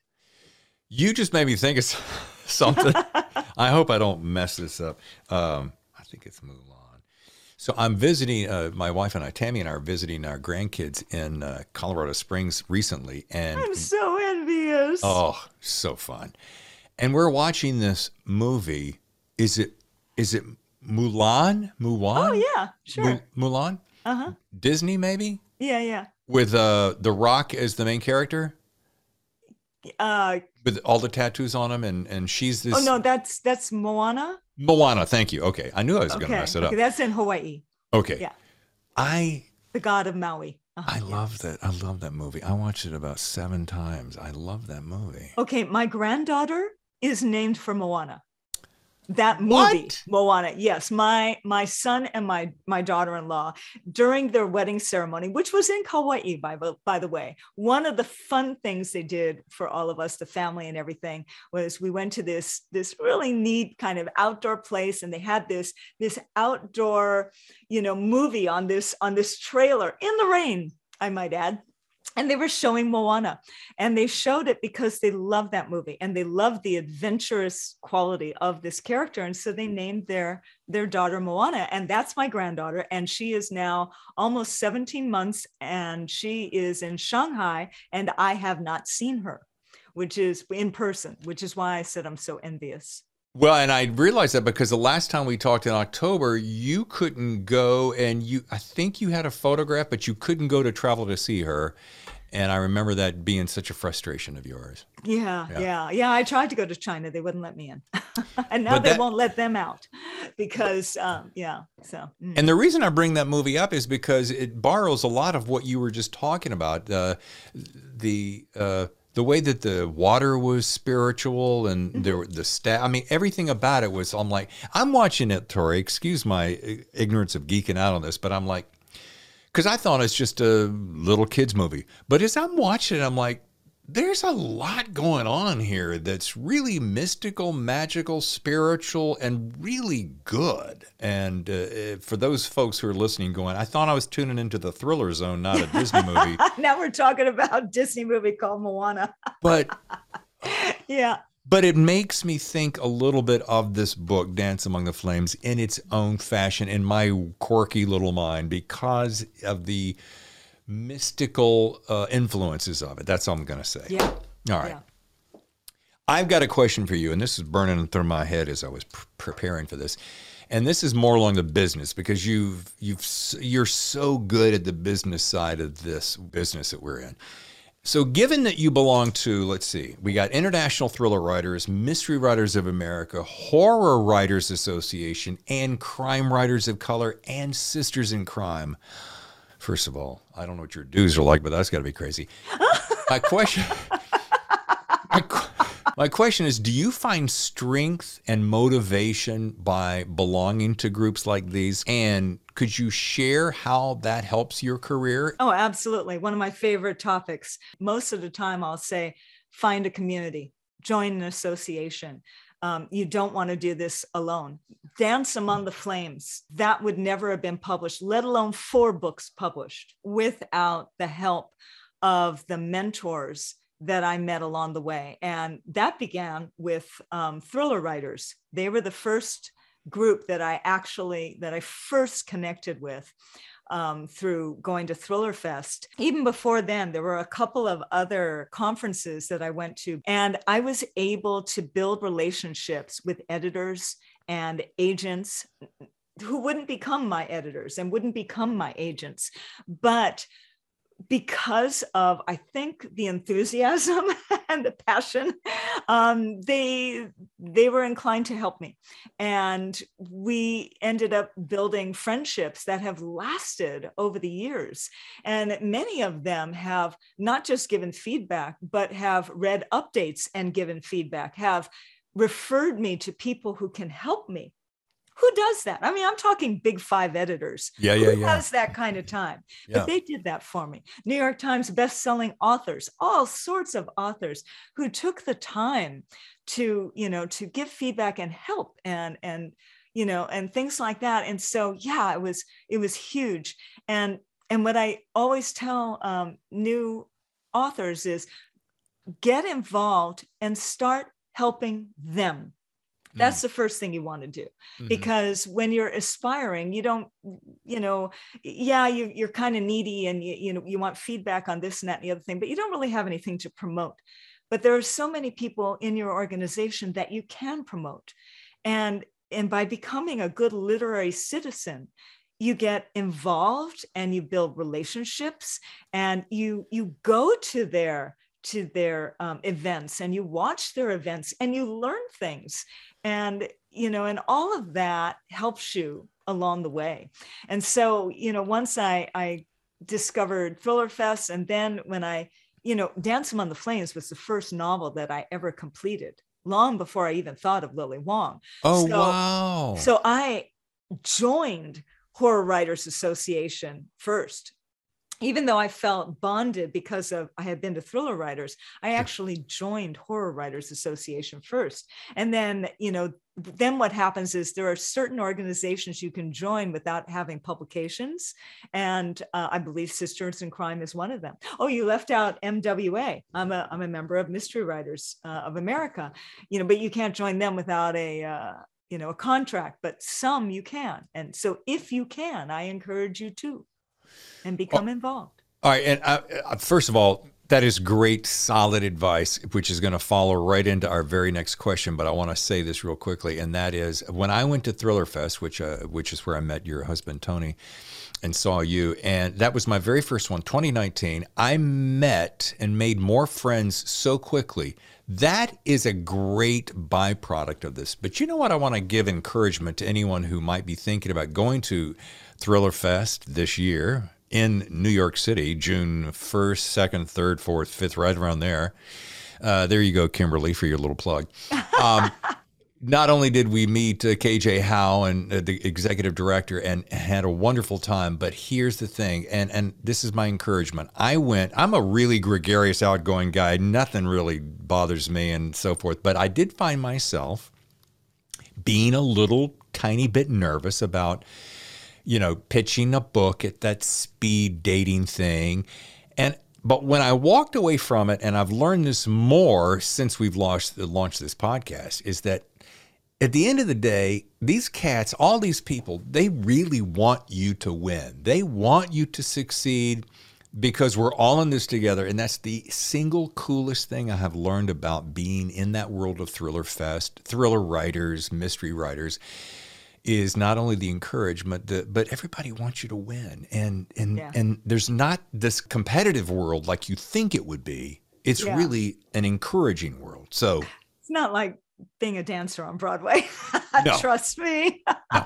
You just made me think of something. I hope I don't mess this up. I think it's Mulan. So I'm visiting, my wife and I, Tammy and I are visiting our grandkids in Colorado Springs recently. And I'm so envious. Oh, so fun. And we're watching this movie. Is it Mulan? Oh, yeah, sure. Mulan? Uh-huh. Disney, maybe? Yeah. With The Rock as the main character? With all the tattoos on him, and she's this... Oh, no, that's Moana? Moana, thank you. Okay, I knew I was going to mess it up. Okay, that's in Hawaii. Okay. Yeah. The god of Maui. I love that. I love that movie. I watched it about 7 times. I love that movie. Okay, my granddaughter is named for Moana. That movie, What? Moana. Yes, my son and my daughter-in-law, during their wedding ceremony, which was in Kauai, by the way, one of the fun things they did for all of us, the family and everything, was we went to this really neat kind of outdoor place, and they had this outdoor, movie on this trailer in the rain, I might add. And they were showing Moana, and they showed it because they loved that movie and they loved the adventurous quality of this character. And so they named their daughter Moana, and that's my granddaughter. And she is now almost 17 months, and she is in Shanghai, and I have not seen her, which is in person, which is why I said I'm so envious. Well, and I realized that because the last time we talked in October, you couldn't go, and I think you had a photograph, but you couldn't go to travel to see her. And I remember that being such a frustration of yours. Yeah. I tried to go to China. They wouldn't let me in. And now they won't let them out because, So. And the reason I bring that movie up is because it borrows a lot of what you were just talking about. The way that the water was spiritual and the staff, I mean, everything about it was, I'm watching it, Tori, excuse my ignorance of geeking out on this, but I'm like, because I thought it's just a little kid's movie. But as I'm watching it, I'm like, there's a lot going on here that's really mystical, magical, spiritual, and really good. And for those folks who are listening going, I thought I was tuning into the Thriller Zone, not a Disney movie. Now we're talking about a Disney movie called Moana. But yeah. But it makes me think a little bit of this book, Dance Among the Flames, in its own fashion, in my quirky little mind, because of the mystical influences of it. That's all I'm going to say. Yeah. All right. Yeah. I've got a question for you, and this is burning through my head as I was preparing for this. And this is more along the business, because you're so good at the business side of this business that we're in. So given that you belong to, let's see, we got International Thriller Writers, Mystery Writers of America, Horror Writers Association, and Crime Writers of Color, and Sisters in Crime. First of all, I don't know what your dues are like, but that's got to be crazy. My question is, do you find strength and motivation by belonging to groups like these? And could you share how that helps your career? Oh, absolutely. One of my favorite topics. Most of the time I'll say, find a community, join an association. You don't want to do this alone. Dance Among the Flames, that would never have been published, let alone 4 books published, without the help of the mentors that I met along the way. And that began with thriller writers. They were the first group that I first connected with through going to Thriller Fest. Even before then, there were a couple of other conferences that I went to, and I was able to build relationships with editors and agents who wouldn't become my editors and wouldn't become my agents. But because of, I think, the enthusiasm and the passion, they were inclined to help me. And we ended up building friendships that have lasted over the years. And many of them have not just given feedback, but have read updates and given feedback, have referred me to people who can help me. Who does that? I mean, I'm talking big 5 editors. Who has that kind of time? Yeah. But they did that for me. New York Times best-selling authors, all sorts of authors who took the time to give feedback and help and things like that. And so, yeah, it was huge. And what I always tell new authors is get involved and start helping them. That's the first thing you want to do, because when you're aspiring, you don't, you're kind of needy and you want feedback on this and that and the other thing, but you don't really have anything to promote. But there are so many people in your organization that you can promote. And by becoming a good literary citizen, you get involved and you build relationships, and you go to their events and you watch their events and you learn things. And, and all of that helps you along the way. And so, once I discovered Thriller Fest, and then when Dance Among the Flames was the first novel that I ever completed. long before I even thought of Lily Wong. Oh, wow. So I joined Horror Writers Association first. Even though I felt bonded because I had been to Thriller Writers, I actually joined Horror Writers Association first. And then, then what happens is there are certain organizations you can join without having publications. And I believe Sisters in Crime is one of them. Oh, you left out MWA. I'm a member of Mystery Writers of America, but you can't join them without a contract, but some you can. And so if you can, I encourage you to. And become involved. All right. And first of all, that is great, solid advice, which is going to follow right into our very next question. But I want to say this real quickly. And that is, when I went to Thriller Fest, which is where I met your husband, Tony, and saw you, and that was my very first one, 2019, I met and made more friends so quickly. That is a great byproduct of this. But you know what? I want to give encouragement to anyone who might be thinking about going to Thriller Fest this year in New York City, June 1st, 2nd, 3rd, 4th, 5th, right around there. There you go, Kimberly, for your little plug. Not only did we meet KJ Howe and the executive director and had a wonderful time, but here's the thing, and this is my encouragement. I'm a really gregarious, outgoing guy. Nothing really bothers me and so forth, but I did find myself being a little tiny bit nervous about pitching a book at that speed dating thing. But when I walked away from it, and I've learned this more since we've launched this podcast, is that at the end of the day, these cats, all these people, they really want you to win. They want you to succeed because we're all in this together. And that's the single coolest thing I have learned about being in that world of Thriller Fest, thriller writers, mystery writers, is not only the encouragement, but everybody wants you to win. And there's not this competitive world like you think it would be. It's really an encouraging world. So it's not like being a dancer on Broadway. No. Trust me. No.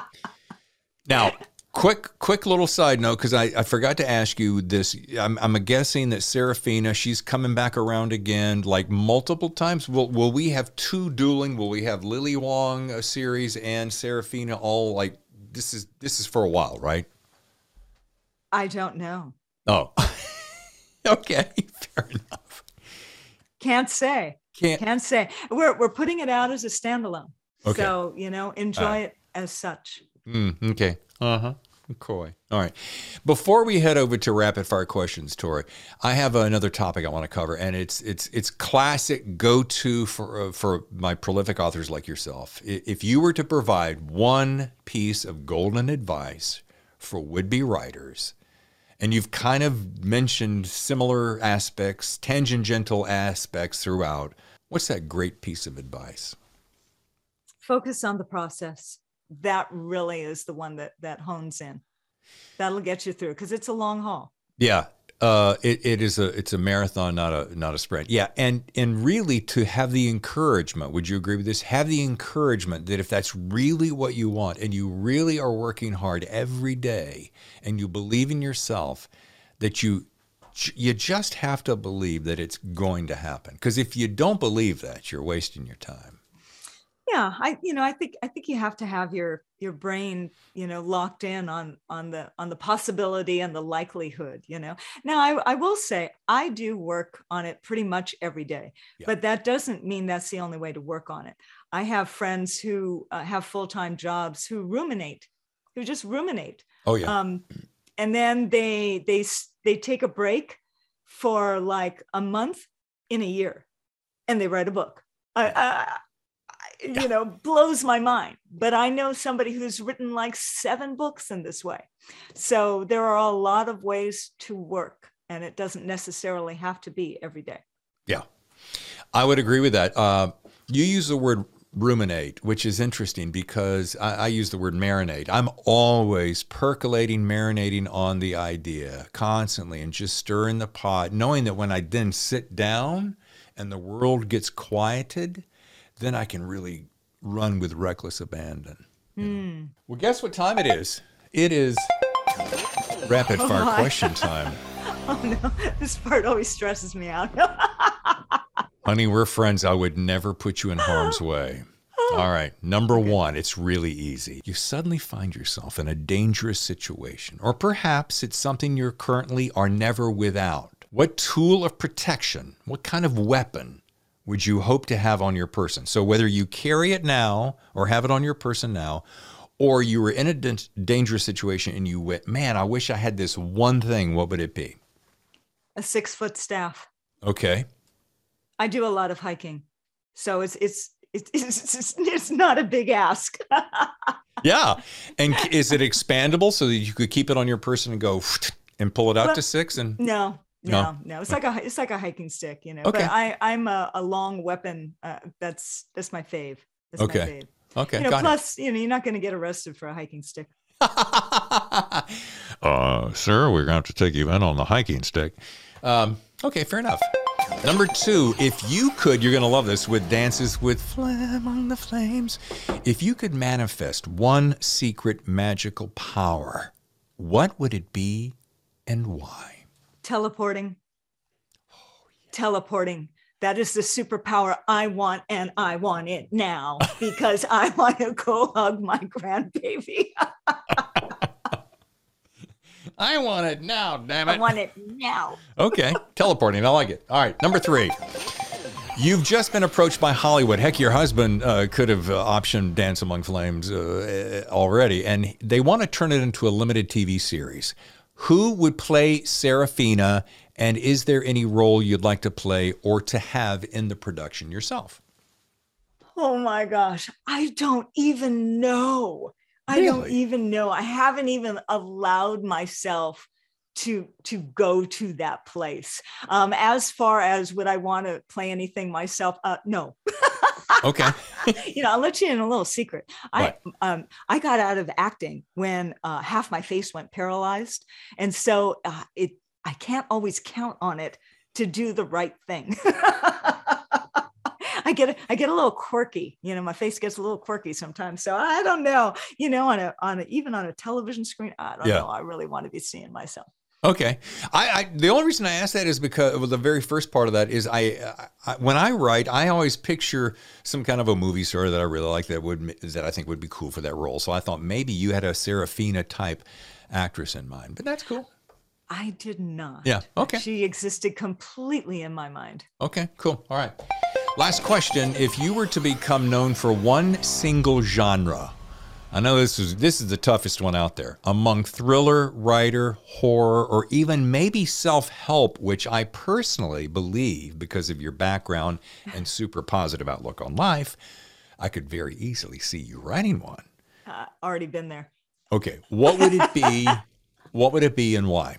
Now, quick little side note, because I forgot to ask you this. I'm guessing that Serafina, she's coming back around again, like multiple times. Will we have two dueling? Will we have Lily Wong a series and Serafina all like this is for a while, right? I don't know. Oh, okay, fair enough. Can't say. Can't say. We're putting it out as a standalone. Okay. So enjoy it as such. Okay. Coy. All right. Before we head over to rapid fire questions, Tori, I have another topic I want to cover, and it's classic go-to for my prolific authors like yourself. If you were to provide one piece of golden advice for would-be writers, and you've kind of mentioned similar aspects, tangential aspects throughout, what's that great piece of advice? Focus on the process. That really is the one that hones in. That'll get you through because it's a long haul. Yeah, it's a marathon, not a sprint. Yeah, and really to have the encouragement. Would you agree with this? Have the encouragement that if that's really what you want, and you really are working hard every day, and you believe in yourself, that you just have to believe that it's going to happen. Because if you don't believe that, you're wasting your time. Yeah, I think you have to have your brain, locked in on the possibility and the likelihood, Now, I will say I do work on it pretty much every day, but that doesn't mean that's the only way to work on it. I have friends who have full-time jobs who just ruminate. Oh yeah. And then they take a break for like a month in a year, and they write a book. Blows my mind. But I know somebody who's written like 7 books in this way. So there are a lot of ways to work, and it doesn't necessarily have to be every day. Yeah, I would agree with that. You use the word ruminate, which is interesting because I use the word marinate. I'm always percolating, marinating on the idea constantly and just stirring the pot, knowing that when I then sit down and the world gets quieted, then I can really run with reckless abandon. Well, guess what time it is? It is rapid fire question time. Oh no, this part always stresses me out. Honey, we're friends. I would never put you in harm's way. All right. Number one, it's really easy. You suddenly find yourself in a dangerous situation, or perhaps it's something you're currently or never without. What tool of protection, what kind of weapon would you hope to have on your person? So whether you carry it now or have it on your person now, or you were in a dangerous situation and you went, man, I wish I had this one thing, what would it be? A 6-foot staff. Okay. I do a lot of hiking. So it's not a big ask. Yeah. And is it expandable so that you could keep it on your person and go and pull it out to 6? And No. It's like a hiking stick, you know. Okay. But I'm a long weapon. That's my fave. That's Okay. my fave. Okay. You know, got plus, you know, you're not going to get arrested for a hiking stick. Sir, we're going to have to take you in on the hiking stick. Okay, fair enough. Number 2, if you could, you're going to love this with Dances with Flame on the Flames. If you could manifest one secret magical power, what would it be and why? Teleporting. Teleporting. That is the superpower I want, and I want it now because I want to go hug my grandbaby. I want it now, damn it. I want it now. Okay, teleporting. I like it. All right, number 3. You've just been approached by Hollywood. Heck, your husband could have optioned Dance Among Flames already, and they want to turn it into a limited TV series. Who would play Serafina, and is there any role you'd like to play or to have in the production yourself? Oh my gosh, I don't even know. I don't even know. I haven't even allowed myself to go to that place. As far as would I want to play anything myself? No. Okay. You know, I'll let you in a little secret. What? I got out of acting when half my face went paralyzed, and so I can't always count on it to do the right thing. I get a little quirky, you know, my face gets a little quirky sometimes. So I don't know, you know, even on a television screen, I don't know. I really want to be seeing myself. Okay. The only reason I asked that is because the very first part of that is when I write, I always picture some kind of a movie star that I really like that I think would be cool for that role. So I thought maybe you had a Serafina type actress in mind, but that's cool. I did not. Yeah. Okay. She existed completely in my mind. Okay, cool. All right. Last question. If you were to become known for one single genre, I know this is the toughest one out there, among thriller, writer, horror, or even maybe self-help, which I personally believe, because of your background and super positive outlook on life, I could very easily see you writing one. Already been there. Okay. What would it be? What would it be and why?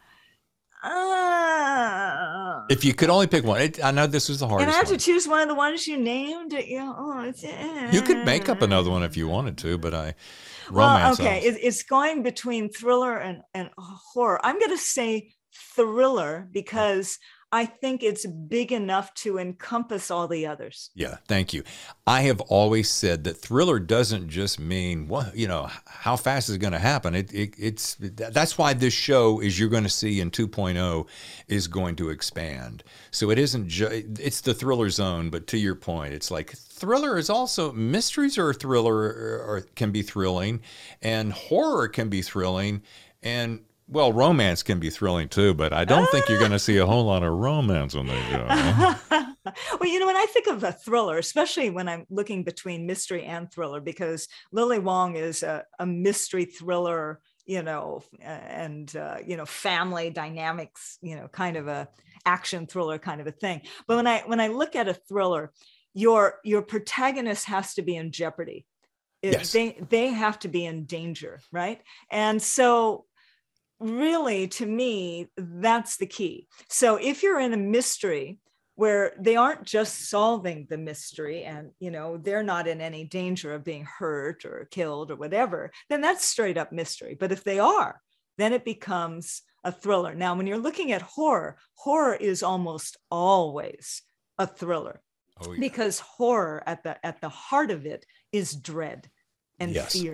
If you could only pick one, I know this was the hardest. And I have one. to choose one of the ones you named. You know, You could make up another one if you wanted to, but romance. Well, okay, it's going between thriller and horror. I'm going to say thriller because I think it's big enough to encompass all the others. Yeah, thank you. I have always said that thriller doesn't just mean how fast is it going to happen. That's why this show, as you're going to see in 2.0, is going to expand. So it isn't it's the thriller zone, but to your point, it's like thriller is also mysteries or thriller or can be thrilling, and horror can be thrilling, and well, romance can be thrilling too, but I don't think you're going to see a whole lot of romance on the show. Well, you know, when I think of a thriller, especially when I'm looking between mystery and thriller, because Lily Wong is a mystery thriller, you know, and, you know, family dynamics, you know, kind of a action thriller kind of a thing. But when I look at a thriller, your protagonist has to be in jeopardy. Yes. They have to be in danger, right? And so really, to me, that's the key. So if you're in a mystery where they aren't just solving the mystery and, you know, they're not in any danger of being hurt or killed or whatever, then that's straight up mystery. But if they are, then it becomes a thriller. Now, when you're looking at horror, horror is almost always a thriller. Oh, yeah. Because horror at the heart of it is dread and fear.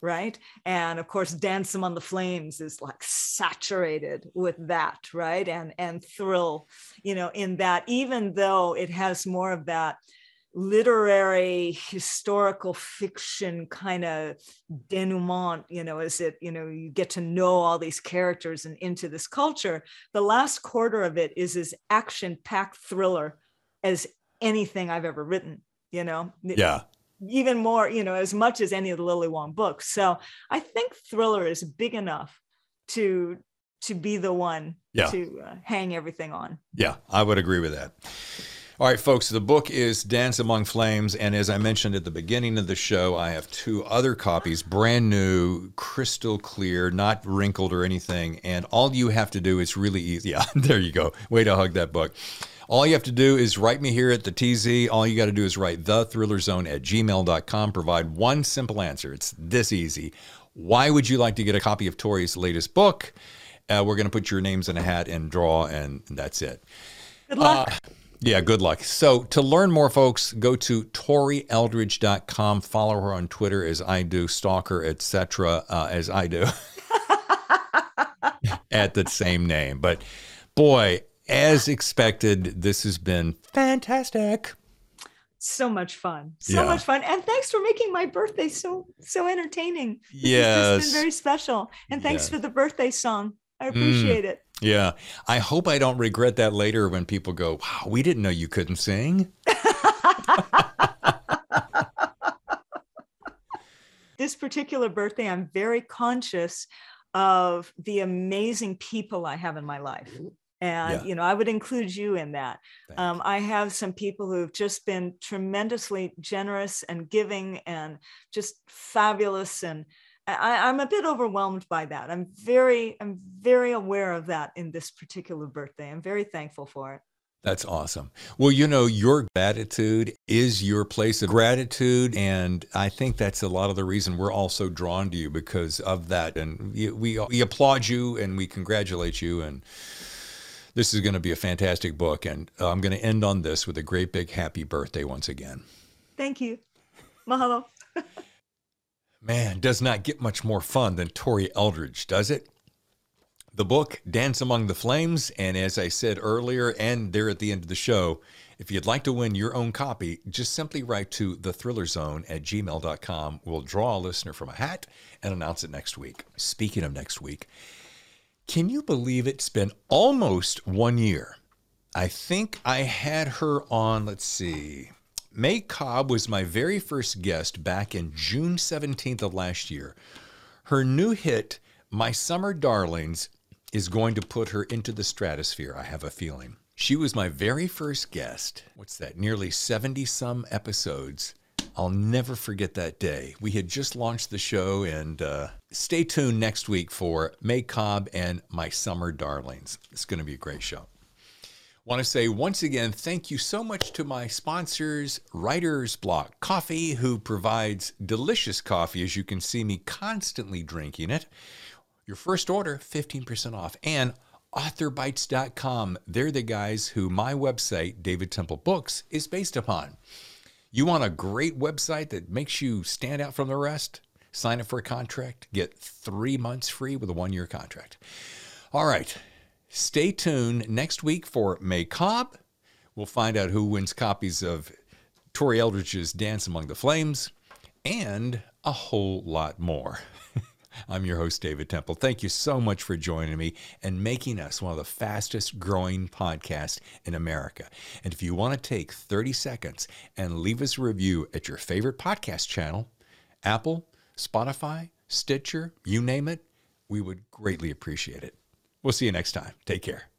right? And of course, Dance Among the Flames is like saturated with that, right? And Thrill, in that, even though it has more of that literary historical fiction kind of denouement, as it, you get to know all these characters and into this culture, the last quarter of it is as action-packed thriller as anything I've ever written, Yeah. even more, as much as any of the Lily Wong books. So I think thriller is big enough to be the one to hang everything on. Yeah, I would agree with that. All right, folks, the book is Dance Among Flames. And as I mentioned at the beginning of the show, I have 2 other copies, brand new, crystal clear, not wrinkled or anything. And all you have to do is really easy. Yeah, there you go. Way to hug that book. All you have to do is write me here at the TZ. All you got to do is write thethrillerzone@gmail.com. Provide one simple answer. It's this easy. Why would you like to get a copy of Tori's latest book? We're going to put your names in a hat and draw, and that's it. Good luck. Yeah, good luck. So to learn more, folks, go to ToriEldridge.com. Follow her on Twitter as I do, stalker, etc. As I do at the same name. But boy, as expected, this has been fantastic. So much fun. So much fun. And thanks for making my birthday so entertaining. Yes. It's been very special. And thanks for the birthday song. I appreciate it. Yeah. I hope I don't regret that later when people go, wow, we didn't know you couldn't sing. This particular birthday, I'm very conscious of the amazing people I have in my life. And, I would include you in that. I have some people who've just been tremendously generous and giving and just fabulous. And I'm a bit overwhelmed by that. I'm very aware of that in this particular birthday. I'm very thankful for it. That's awesome. Well, your gratitude is your place of gratitude. And I think that's a lot of the reason we're all so drawn to you because of that. And we applaud you and we congratulate you. And this is going to be a fantastic book. And I'm going to end on this with a great big happy birthday once again. Thank you. Mahalo. Man, does not get much more fun than Tori Eldridge, does it? The book, Dance Among the Flames, and as I said earlier, and there at the end of the show, if you'd like to win your own copy, just simply write to thethrillerzone@gmail.com. We'll draw a listener from a hat and announce it next week. Speaking of next week, can you believe it's been almost 1 year? I think I had her on, let's see, May Cobb was my very first guest back in June 17th of last year. Her new hit, My Summer Darlings, is going to put her into the stratosphere, I have a feeling. She was my very first guest. What's that? Nearly 70-some episodes. I'll never forget that day. We had just launched the show, and stay tuned next week for May Cobb and My Summer Darlings. It's going to be a great show. Want to say once again, thank you so much to my sponsors, Writer's Block Coffee, who provides delicious coffee, as you can see me constantly drinking it. Your first order, 15% off. And AuthorBytes.com. They're the guys who my website, David Temple Books, is based upon. You want a great website that makes you stand out from the rest? Sign up for a contract. Get 3 months free with a 1-year contract. All right. Stay tuned next week for May Cobb. We'll find out who wins copies of Tori Eldridge's Dance Among the Flames and a whole lot more. I'm your host, David Temple. Thank you so much for joining me and making us one of the fastest growing podcasts in America. And if you want to take 30 seconds and leave us a review at your favorite podcast channel, Apple, Spotify, Stitcher, you name it, we would greatly appreciate it. We'll see you next time. Take care.